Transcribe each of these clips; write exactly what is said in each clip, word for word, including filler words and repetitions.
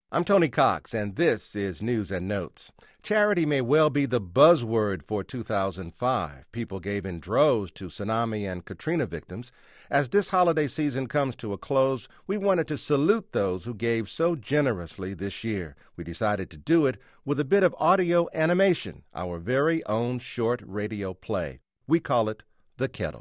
I'm Tony Cox, and this is News and Notes. Charity may well be the buzzword for two thousand five. People gave in droves to tsunami and Katrina victims. As this holiday season comes to a close, we wanted to salute those who gave so generously this year. We decided to do it with a bit of audio animation, our very own short radio play. We call it The Kettle.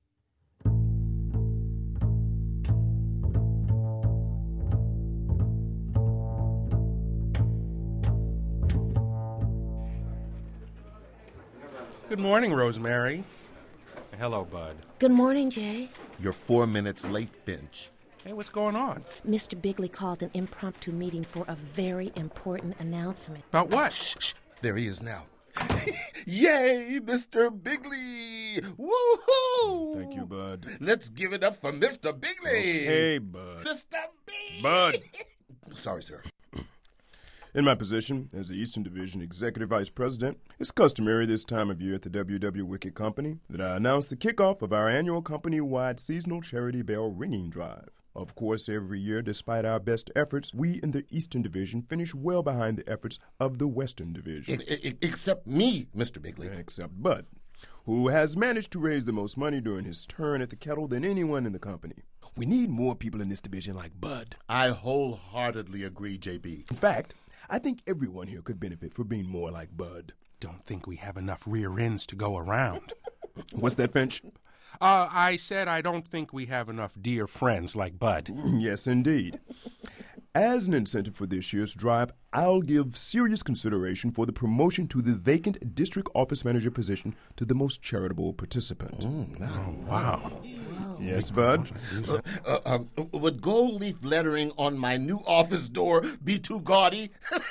Good morning, Rosemary. Hello, Bud. Good morning, Jay. You're four minutes late, Finch. Hey, what's going on? Mister Bigley called an impromptu meeting for a very important announcement. About what? Shh, shh. There he is now. Yay, Mister Bigley! Woohoo! Thank you, Bud. Let's give it up for Mister Bigley! Hey, Bud. Mister B! Bud! Sorry, sir. In my position as the Eastern Division Executive Vice President, it's customary this time of year at the W W Wicket Company that I announce the kickoff of our annual company-wide seasonal charity bell ringing drive. Of course, every year, despite our best efforts, we in the Eastern Division finish well behind the efforts of the Western Division. I, I, except me, Mister Bigley. Except Bud, who has managed to raise the most money during his turn at the kettle than anyone in the company. We need more people in this division like Bud. I wholeheartedly agree, J B. In fact, I think everyone here could benefit from being more like Bud. Don't think we have enough rear ends to go around. What's that, Finch? Uh, I said I don't think we have enough dear friends like Bud. Yes, indeed. As an incentive for this year's drive, I'll give serious consideration for the promotion to the vacant district office manager position to the most charitable participant. Mm, Oh, wow. Yes, Bud? Uh, uh, um, would gold leaf lettering on my new office door be too gaudy?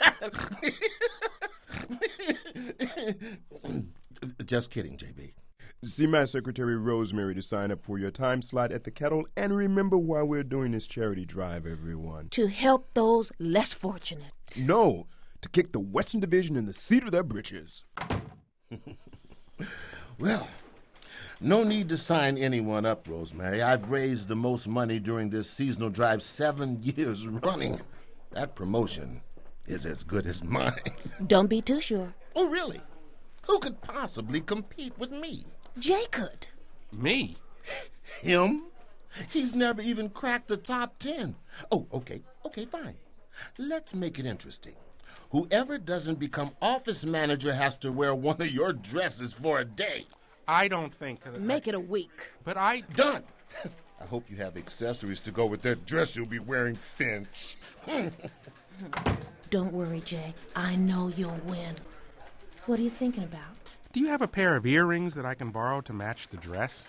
Just kidding, J B. See my secretary Rosemary to sign up for your time slot at the kettle, and remember why we're doing this charity drive, everyone. To help those less fortunate. No, to kick the Western Division in the seat of their britches. Well, no need to sign anyone up, Rosemary. I've raised the most money during this seasonal drive seven years running. That promotion is as good as mine. Don't be too sure. Oh, really? Who could possibly compete with me? Jay could. Me? Him? He's never even cracked the top ten. Oh, okay, okay, fine. Let's make it interesting. Whoever doesn't become office manager has to wear one of your dresses for a day. I don't think... Uh, Make it a week. But I... Done! I hope you have accessories to go with that dress you'll be wearing, Finch. Don't worry, Jay. I know you'll win. What are you thinking about? Do you have a pair of earrings that I can borrow to match the dress?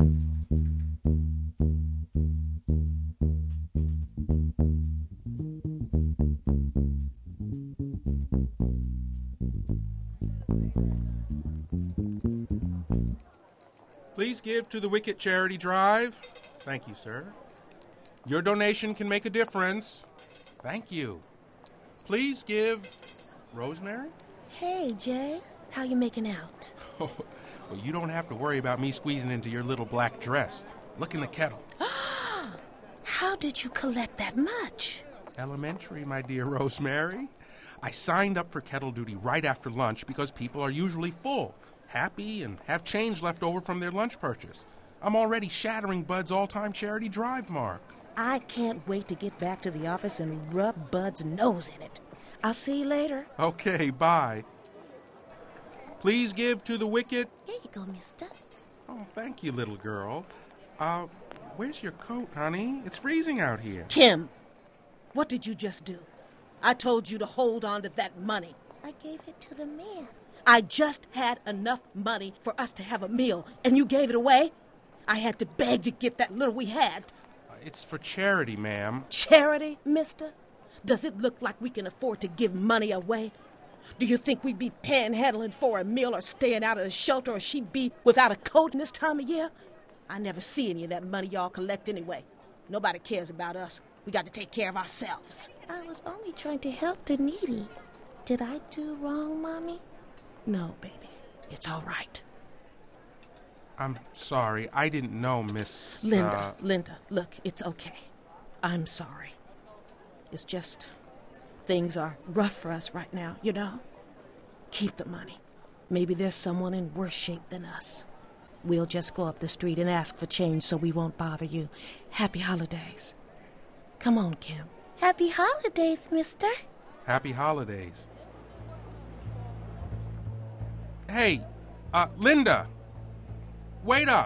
Please give to the Wicket Charity Drive. Thank you, sir. Your donation can make a difference. Thank you. Please give... Rosemary? Hey, Jay. How you making out? Oh, well, you don't have to worry about me squeezing into your little black dress. Look in the kettle. How did you collect that much? Elementary, my dear Rosemary. I signed up for kettle duty right after lunch because people are usually full, happy, and have change left over from their lunch purchase. I'm already shattering Bud's all-time charity drive mark. I can't wait to get back to the office and rub Bud's nose in it. I'll see you later. Okay, bye. Please give to the Wicket. Here you go, mister. Oh, thank you, little girl. Uh, where's your coat, honey? It's freezing out here. Kim, what did you just do? I told you to hold on to that money. I gave it to the man. I just had enough money for us to have a meal, and you gave it away? I had to beg to get that little we had. Uh, it's for charity, ma'am. Charity, mister? Does it look like we can afford to give money away? Do you think we'd be panhandling for a meal or staying out of the shelter, or she'd be without a coat in this time of year? I never see any of that money y'all collect anyway. Nobody cares about us. We got to take care of ourselves. I was only trying to help the needy. Did I do wrong, Mommy? No, baby. It's all right. I'm sorry. I didn't know, Miss... Linda, uh... Linda, look, it's okay. I'm sorry. It's just... Things are rough for us right now, you know? Keep the money. Maybe there's someone in worse shape than us. We'll just go up the street and ask for change so we won't bother you. Happy holidays. Come on, Kim. Happy holidays, mister. Happy holidays. Hey, uh, Linda, wait up.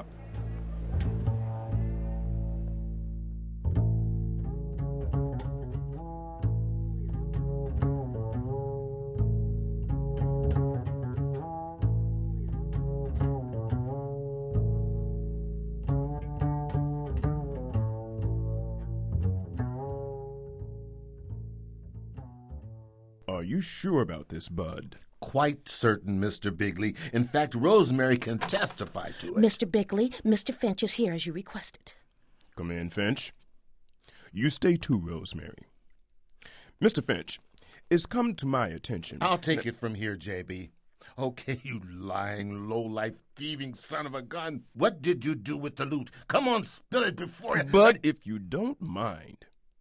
Are you sure about this, Bud? Quite certain, Mister Bigley. In fact, Rosemary can testify to it. Mister Bigley, Mister Finch is here as you requested. Come in, Finch. You stay too, Rosemary. Mister Finch, it's come to my attention. I'll take it from here, J B. Okay, you lying, low-life, thieving son of a gun. What did you do with the loot? Come on, spill it before you... Bud, if you don't mind.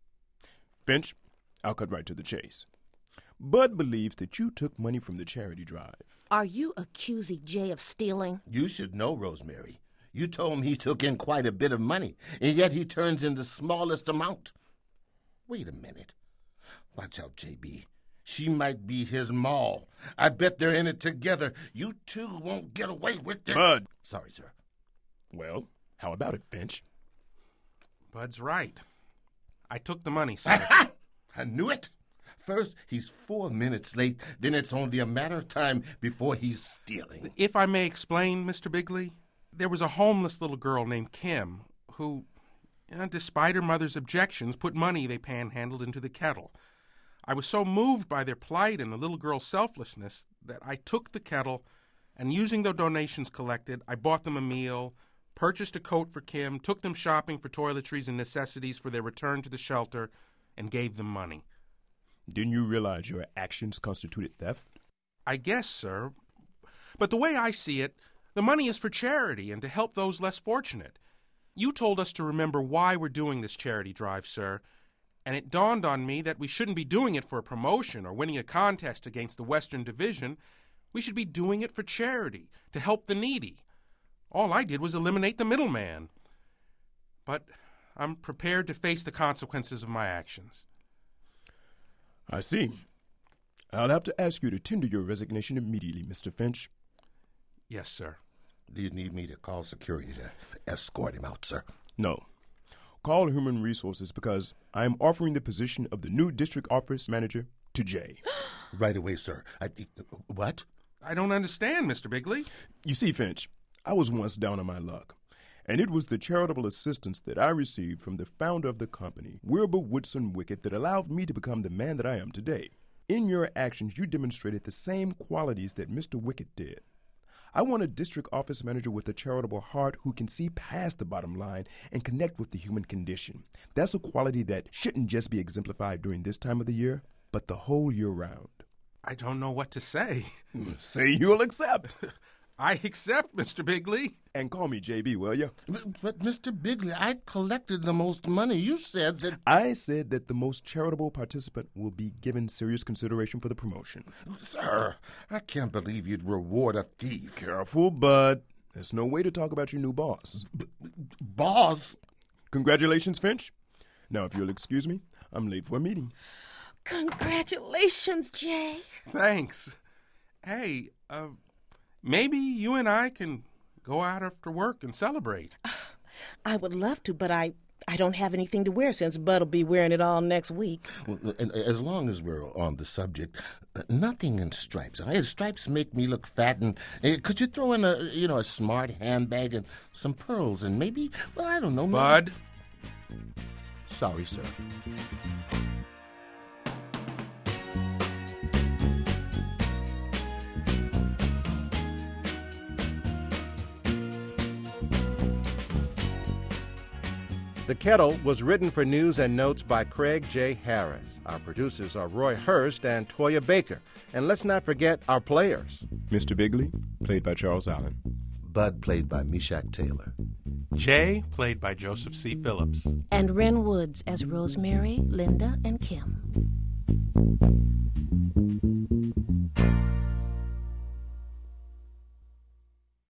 Finch, I'll cut right to the chase. Bud believes that you took money from the charity drive. Are you accusing Jay of stealing? You should know, Rosemary. You told him he took in quite a bit of money, and yet he turns in the smallest amount. Wait a minute. Watch out, J B. She might be his Moll. I bet they're in it together. You two won't get away with it. Bud! Sorry, sir. Well, how about it, Finch? Bud's right. I took the money, sir. I knew it. First, he's four minutes late, then it's only a matter of time before he's stealing. If I may explain, Mister Bigley, there was a homeless little girl named Kim who, you know, despite her mother's objections, put money they panhandled into the kettle. I was so moved by their plight and the little girl's selflessness that I took the kettle, and using the donations collected, I bought them a meal, purchased a coat for Kim, took them shopping for toiletries and necessities for their return to the shelter, and gave them money. Didn't you realize your actions constituted theft? I guess, sir. But the way I see it, the money is for charity and to help those less fortunate. You told us to remember why we're doing this charity drive, sir, and it dawned on me that we shouldn't be doing it for a promotion or winning a contest against the Western Division. We should be doing it for charity, to help the needy. All I did was eliminate the middleman. But I'm prepared to face the consequences of my actions. I see. I'll have to ask you to tender your resignation immediately, Mister Finch. Yes, sir. Do you need me to call security to escort him out, sir? No. Call Human Resources because I am offering the position of the new district office manager to Jay. Right away, sir. I think... What? I don't understand, Mister Bigley. You see, Finch, I was once down on my luck, and it was the charitable assistance that I received from the founder of the company, Wilbur Woodson Wickett, that allowed me to become the man that I am today. In your actions, you demonstrated the same qualities that Mister Wickett did. I want a district office manager with a charitable heart who can see past the bottom line and connect with the human condition. That's a quality that shouldn't just be exemplified during this time of the year, but the whole year round. I don't know what to say. Say you'll accept. I accept, Mister Bigley. And call me J B, will you? But, but, Mister Bigley, I collected the most money. You said that... I said that the most charitable participant will be given serious consideration for the promotion. Sir, I can't believe you'd reward a thief. Careful, Bud. There's no way to talk about your new boss. B- boss? Congratulations, Finch. Now, if you'll excuse me, I'm late for a meeting. Congratulations, Jay. Thanks. Hey, uh, maybe you and I can go out after work and celebrate. I would love to, but I, I don't have anything to wear since Bud'll be wearing it all next week. Well, and as long as we're on the subject, uh, nothing in stripes. Uh, stripes make me look fat, and uh, could you throw in a, you know, a smart handbag and some pearls and maybe, well, I don't know. Maybe... Bud? Sorry, sir. The Kettle was written for News and Notes by Craig J. Harris. Our producers are Roy Hurst and Toya Baker. And let's not forget our players. Mister Bigley, played by Charles Allen. Bud, played by Meshach Taylor. Jay, played by Joseph C. Phillips. And Wren Woods as Rosemary, Linda, and Kim.